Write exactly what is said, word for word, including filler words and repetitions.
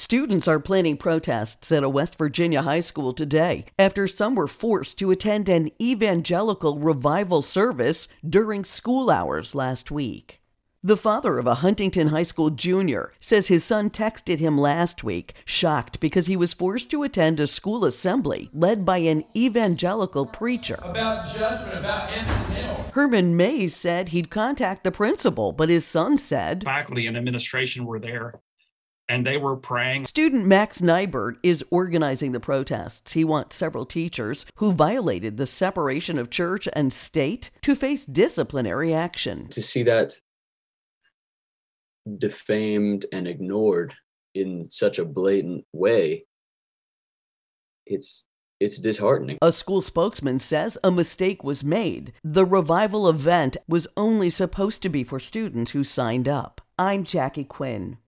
Students are planning protests at a West Virginia high school today after some were forced to attend an evangelical revival service during school hours last week. The father of a Huntington High School junior says his son texted him last week, shocked because he was forced to attend a school assembly led by an evangelical preacher. About judgment, about heaven and hell. Herman Mays said he'd contact the principal, but his son said, faculty and administration were there, and they were praying. Student Max Nybert is organizing the protests. He wants several teachers who violated the separation of church and state to face disciplinary action. To see that defamed and ignored in such a blatant way, it's it's disheartening. A school spokesman says a mistake was made. The revival event was only supposed to be for students who signed up. I'm Jackie Quinn.